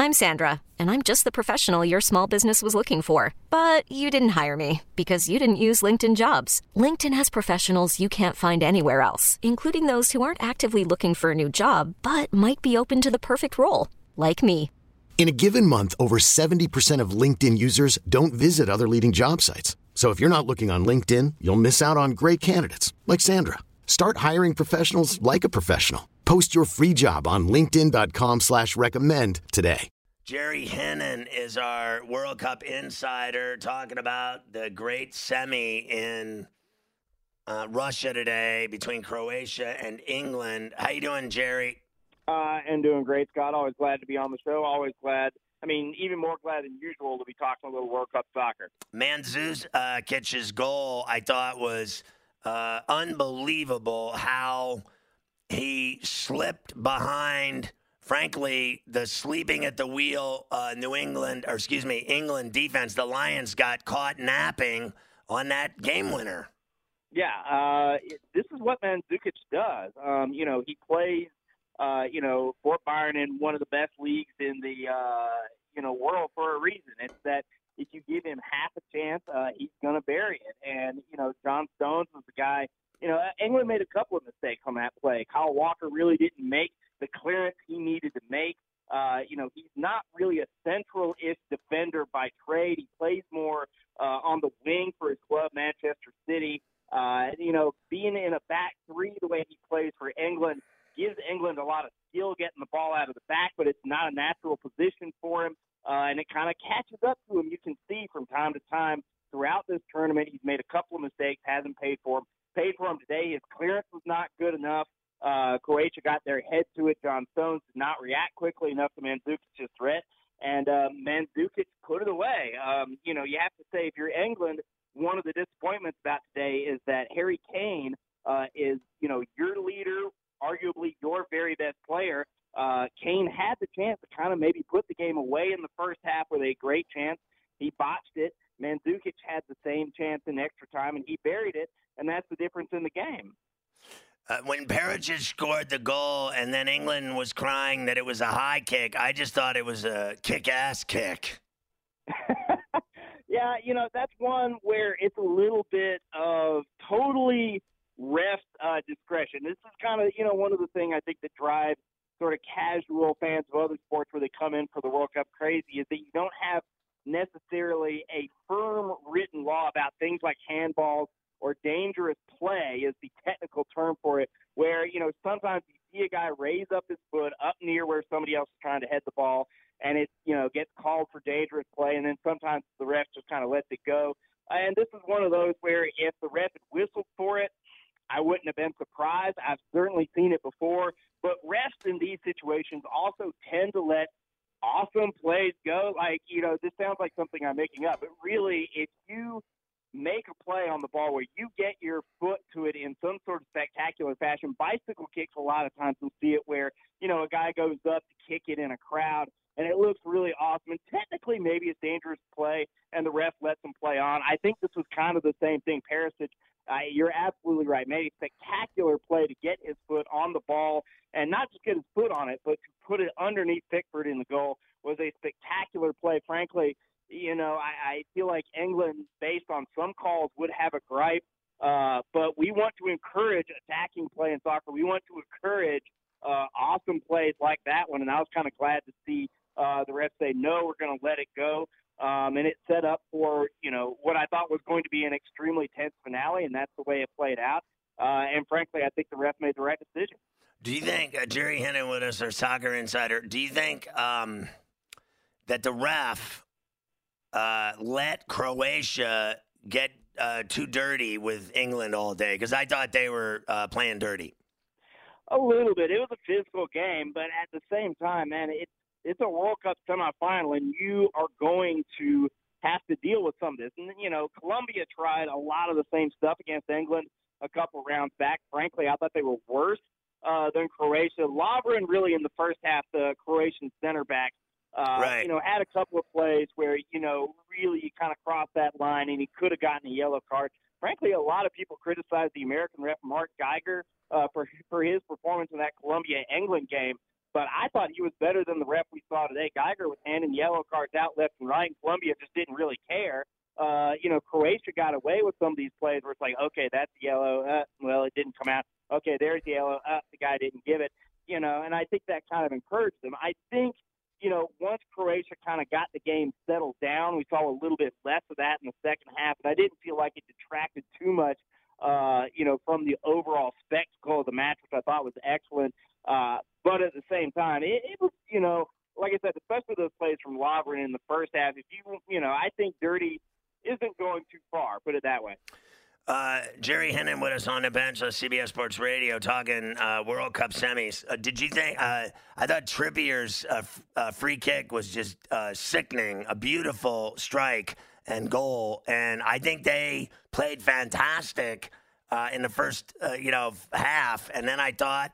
I'm Sandra, and I'm just the professional your small business was looking for. But you didn't hire me because you didn't use LinkedIn Jobs. LinkedIn has professionals you can't find anywhere else, including those who aren't actively looking for a new job, but might be open to the perfect role, like me. In a given month, over 70% of LinkedIn users don't visit other leading job sites. So if you're not looking on LinkedIn, you'll miss out on great candidates like Sandra. Start hiring professionals like a professional. Post your free job on linkedin.com/recommend today. Jerry Hennen is our World Cup insider talking about the great semi in Russia today between Croatia and England. How you doing, Jerry? And doing great, Scott. Always glad to be on the show. Always glad. I mean, even more glad than usual to be talking a little World Cup soccer. Mandzukic's goal, I thought, was unbelievable how he slipped behind, frankly, the sleeping at the wheel England defense. The Lions got caught napping on that game winner. Yeah, this is what Mandzukic does. He plays, for Bayern in one of the best leagues in the, world for a reason. It's that if you give him half a chance, he's going to bury it. And, John Stones was the guy. England made a couple of mistakes on that play. Kyle Walker really didn't make the clearance he needed to make. He's not really a central-ish defender by trade. He plays more on the wing for his club, Manchester City. Being in a back three the way he plays for England gives England a lot of skill getting the ball out of the back, but it's not a natural position for him, and it kind of catches up to him. You can see from time to time throughout this tournament he's made a couple of mistakes, hasn't paid for him. Paid for him today. His clearance was not good enough. Croatia got their head to it. John Stones did not react quickly enough to Mandzukic's threat, and Mandzukic put it away. You have to say, if you're England, one of the disappointments about today is that Harry Kane is, your leader, arguably your very best player. Kane had the chance to kind of maybe put the game away in the first half with a great chance. He botched it. Mandzukic had the same chance in extra time, and he buried it, and that's the difference in the game. When Perisic scored the goal and then England was crying that it was a high kick, I just thought it was a kick-ass kick. Yeah, that's one where it's a little bit of totally ref discretion. This is kind of, one of the things I think that drives sort of casual fans of other sports where they come in for the World Cup crazy is that you don't have necessarily a firm written law about things like handballs or dangerous play is the technical term for it, where, sometimes you see a guy raise up his foot up near where somebody else is trying to head the ball, and it, gets called for dangerous play, and then sometimes the ref just kind of lets it go. And this is one of those where if the ref had whistled for it, I wouldn't have been surprised. I've certainly seen it before. But refs in these situations also tend to let awesome plays go. Like, this sounds like something I'm making up. But really, if you make a play on the ball where you get your foot to it in some sort of spectacular fashion, bicycle kicks, a lot of times you'll see it where, a guy goes up to kick it in a crowd, and it looks really awesome. And technically, maybe it's dangerous play, and the ref lets him play on. I think this was kind of the same thing. Perisic, you're absolutely right. Made a spectacular play to get his foot on the ball, and not just get his foot on it, but to put it underneath Pickford in the goal was a spectacular play. Frankly, I feel like England, based on some calls, would have a gripe, but we want to encourage attacking play in soccer. We want to encourage awesome plays like that one, and I was kind of glad to see the ref say, no, we're going to let it go. And it set up for, what I thought was going to be an extremely tense finale, and that's the way it played out. And frankly, I think the ref made the right decision. Do you think, Jerry Hennen with us, our soccer insider, do you think that the ref let Croatia get too dirty with England all day? Because I thought they were playing dirty. A little bit. It was a physical game, but at the same time, man, it's a World Cup semifinal, and you are going to have to deal with some of this. And, Colombia tried a lot of the same stuff against England a couple rounds back. Frankly, I thought they were worse than Croatia. Lovren really in the first half, the Croatian center back, right. Had a couple of plays where, really you kind of crossed that line and he could have gotten a yellow card. Frankly, a lot of people criticized the American ref, Mark Geiger, for his performance in that Colombia-England game. but I thought he was better than the ref we saw today. Geiger was handing yellow cards out left and right, and Colombia just didn't really care. Croatia got away with some of these plays where it's like, okay, that's yellow. Well, it didn't come out. Okay, there's yellow. The guy didn't give it. And I think that kind of encouraged them. I think, once Croatia kind of got the game settled down, we saw a little bit less of that in the second half, and I didn't feel like it detracted too much, from the overall spectacle of the match, which I thought was excellent. But at the same time, it was, like I said, especially those plays from Lovren in the first half. If I think Dirty isn't going too far, put it that way. Jerry Hennen with us on the bench on CBS Sports Radio talking World Cup semis. Did you think I thought Trippier's free kick was just sickening, a beautiful strike and goal, and I think they played fantastic in the first half, and then I thought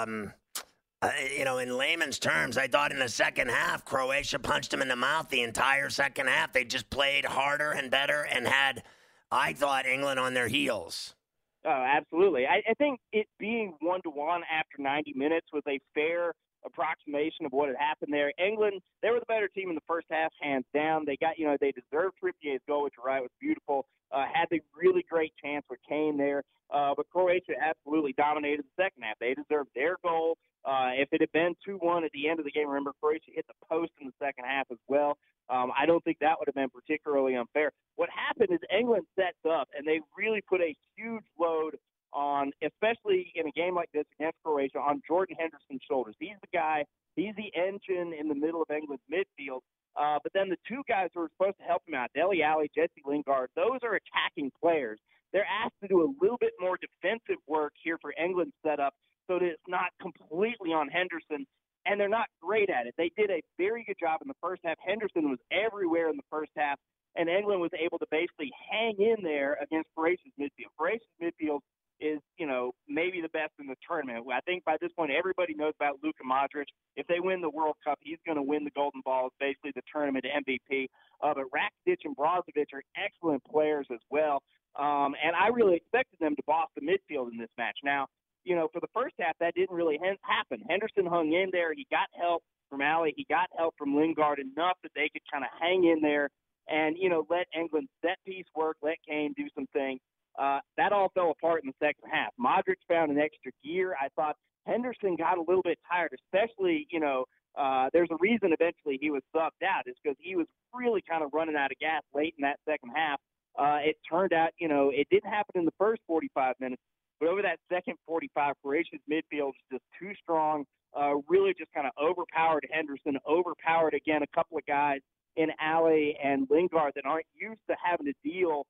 in layman's terms, I thought in the second half Croatia punched them in the mouth the entire second half. They just played harder and better and had, I thought, England on their heels. Oh, absolutely. I think it being 1-1 after 90 minutes was a fair approximation of what had happened there. England, they were the better team in the first half, hands down. They got, they deserved Trippier's goal, which, right, was beautiful. Had the really great chance with Kane there. But Croatia absolutely dominated the second half. They deserved their goal. If it had been 2-1 at the end of the game, remember, Croatia hit the post in the second half as well. I don't think that would have been particularly unfair. What happened is England sets up, and they really put a huge load on, especially in a game like this against Croatia, on Jordan Henderson's shoulders. He's the guy, he's the engine in the middle of England's midfield. But then the two guys who are supposed to help him out, Dele Alli, Jesse Lingard, those are attacking players. They're asked to do a little bit more defensive work here for England's setup so that it's not completely on Henderson, and they're not great at it. They did a very good job in the first half. Henderson was everywhere in the first half, and England was able to basically hang in there against Croatia's midfield. Croatia's midfield is, maybe the best in the tournament. I think by this point everybody knows about Luka Modric. If they win the World Cup, he's going to win the Golden Ball. It's basically the tournament MVP. But Rakitic and Brozovic are excellent players as well. And I really expected them to boss the midfield in this match. Now, for the first half, that didn't really happen. Henderson hung in there. He got help from Alli. He got help from Lingard enough that they could kind of hang in there and, let England's set piece work, let Kane do some things. That all fell apart in the second half. Modric found an extra gear. I thought Henderson got a little bit tired, especially, there's a reason eventually he was subbed out. It's because he was really kind of running out of gas late in that second half. It turned out, it didn't happen in the first 45 minutes, but over that second 45, Croatia's midfield was just too strong, really just kind of overpowered Henderson, overpowered, again, a couple of guys in Alli and Lingard that aren't used to having to deal,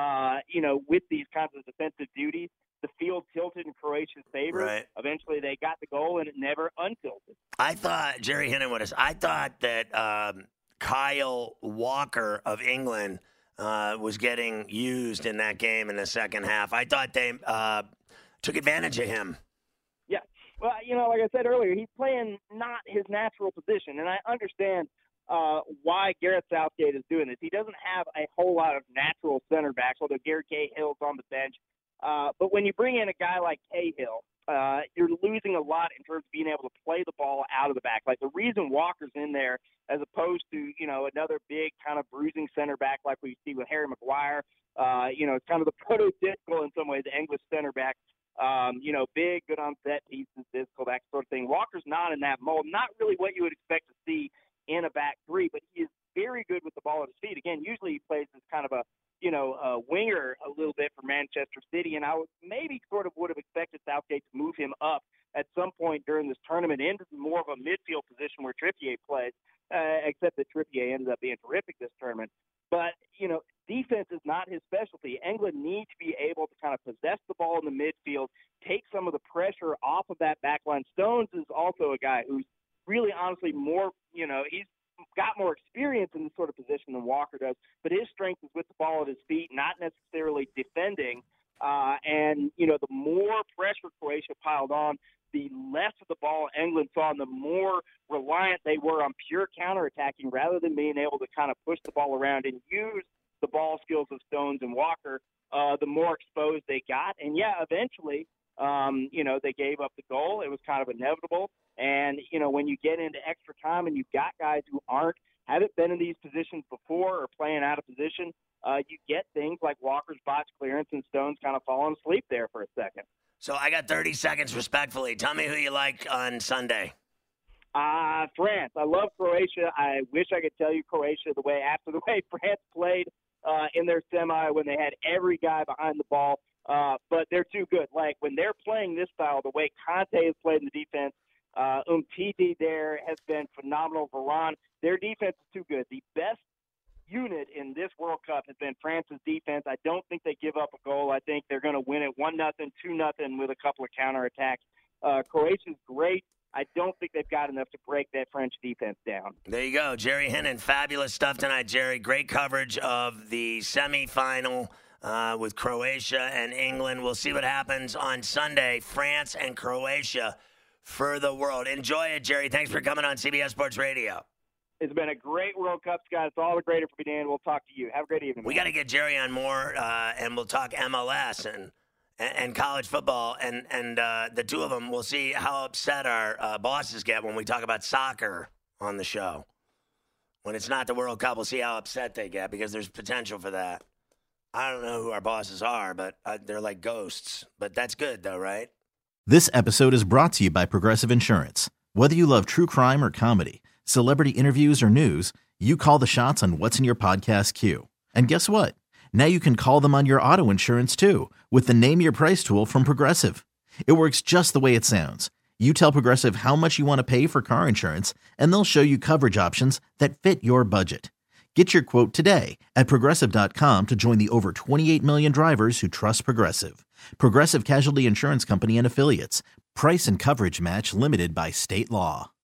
with these kinds of defensive duties. The field tilted in Croatia's favor. Right. Eventually they got the goal, and it never untilted. I thought, Jerry Hennen with us, I thought that Kyle Walker of England was getting used in that game in the second half. I thought they took advantage of him. Yeah. Well, like I said earlier, he's playing not his natural position, and I understand why Gareth Southgate is doing this. He doesn't have a whole lot of natural center backs, although Gary Cahill's on the bench. But when you bring in a guy like Cahill, you're losing a lot in terms of being able to play the ball out of the back. Like the reason Walker's in there as opposed to, another big kind of bruising center back like we see with Harry Maguire, it's kind of the prototypical in some ways, the English center back, big, good on set pieces, physical, that sort of thing. Walker's not in that mold, not really what you would expect to see in a back three, but he is very good with the ball at his feet. Again, usually he plays as kind of a winger a little bit for Manchester City, and I maybe sort of would have expected Southgate to move him up at some point during this tournament into more of a midfield position where Trippier plays, except that Trippier ended up being terrific this tournament. But, defense is not his specialty. England needs to be able to kind of possess the ball in the midfield, take some of the pressure off of that back line. Stones is also a guy who's really honestly more, he's got more experience in this sort of position than Walker does, but his strength is with the ball at his feet, not necessarily defending. And, the more pressure Croatia piled on, the less of the ball England saw, and the more reliant they were on pure counterattacking rather than being able to kind of push the ball around and use the ball skills of Stones and Walker, the more exposed they got. And, yeah, eventually They gave up the goal. It was kind of inevitable. And, when you get into extra time and you've got guys who haven't been in these positions before or playing out of position, you get things like Walker's botched clearance and Stone's kind of falling asleep there for a second. So I got 30 seconds respectfully. Tell me who you like on Sunday. France. I love Croatia. I wish I could tell you Croatia after the way France played in their semi when they had every guy behind the ball. But they're too good. Like when they're playing this style, the way Conte has played in the defense, Umtiti there has been phenomenal. Varane, their defense is too good. The best unit in this World Cup has been France's defense. I don't think they give up a goal. I think they're going to win it 1-0, 2-0 with a couple of counterattacks. Croatia's great. I don't think they've got enough to break that French defense down. There you go. Jerry Hennen, fabulous stuff tonight, Jerry. Great coverage of the semifinal with Croatia and England. We'll see what happens on Sunday. France and Croatia for the world. Enjoy it, Jerry. Thanks for coming on CBS Sports Radio. It's been a great World Cup, Scott. It's all the greater for me, Dan. We'll talk to you. Have a great evening. We got to get Jerry on more, and we'll talk MLS and college football, and the two of them. We'll see how upset our bosses get when we talk about soccer on the show. When it's not the World Cup, we'll see how upset they get because there's potential for that. I don't know who our bosses are, but they're like ghosts. But that's good, though, right? This episode is brought to you by Progressive Insurance. Whether you love true crime or comedy, celebrity interviews or news, you call the shots on what's in your podcast queue. And guess what? Now you can call them on your auto insurance, too, with the Name Your Price tool from Progressive. It works just the way it sounds. You tell Progressive how much you want to pay for car insurance, and they'll show you coverage options that fit your budget. Get your quote today at Progressive.com to join the over 28 million drivers who trust Progressive. Progressive Casualty Insurance Company and Affiliates. Price and coverage match limited by state law.